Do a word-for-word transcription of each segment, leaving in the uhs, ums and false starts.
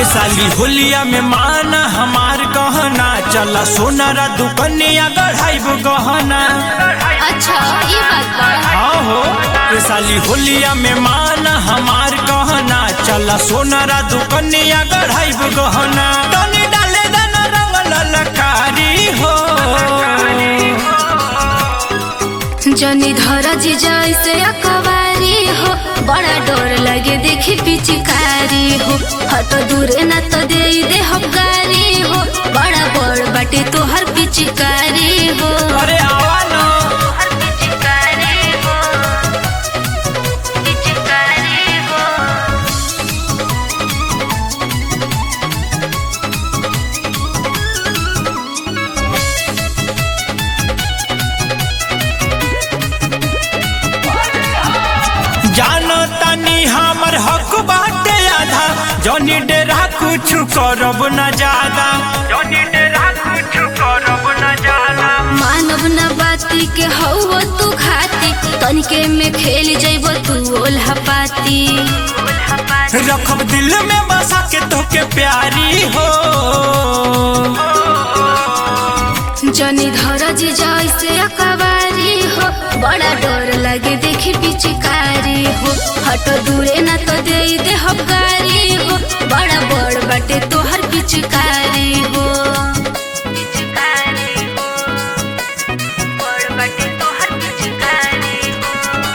साली होलिया में माना हमार गहना चला सोनारा दुकनिया गढ़ाइब गहना। अच्छा ये बात बा। हाँ हो ये साली होलिया में माना हमार गहना चला सोनारा दुकनिया गढ़ाइब गहना। तनी डाले दाना रंग ललकारी हो जनी धरा जी जैसे अकवारी हो बड़ा डर लगे देखी पिचकारी हो। हट दूरे न तो दे दे हकारी हो बड़ा बड़ बाटे तोहर पिचकारी हो। अरे आवा ना पिचकारी हो पिचकारी हो। जानो तनी हमर हक बाटे आधा जनी डेरा कुछ करब न ज्यादा जनी डेरा कुछ करब न ज्यादा। मानव न बाती के हौ तू खाती तनिके में खेल जइब तू ओल्हा पाती। रखब दिल में बसा के तोके प्यारी हो जनी धरा जी जैसे अकवारी हो बड़ा डर लगे देखी पिचकारी हो। हट दूरे न तो दे दे हकारी हो बड़ा बड़ बाटे तोहर पिचकारी हो। पिचकारी हो बड़ बाटे तोहर पिचकारी हो।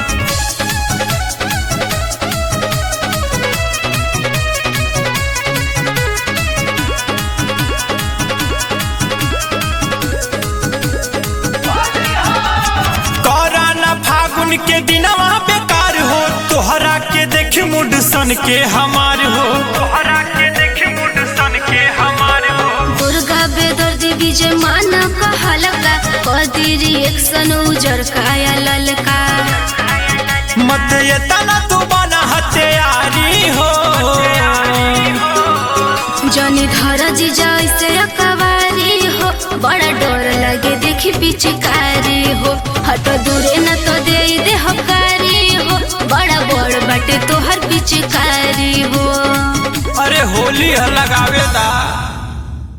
फागुन के दिनवा बेकार हो तोहरा के देख मुड सन के हमार हो तोहरा के देख मुड सन के हमार हो। दुर्गा बेदर्दी विजय माना कहलका कदी रिएक्शन उजर काया ललका। मत ये तना तू बना हथियारी हो जनी धरा जी जैसे अकवारी हो बड़ा डर लगे देखी पिचकारी हो। हट दूरे न तो दे दे हकारी हो बड़ा बड़ बाटे तोहर पिचकारी हो। अरे होली लगावे दा।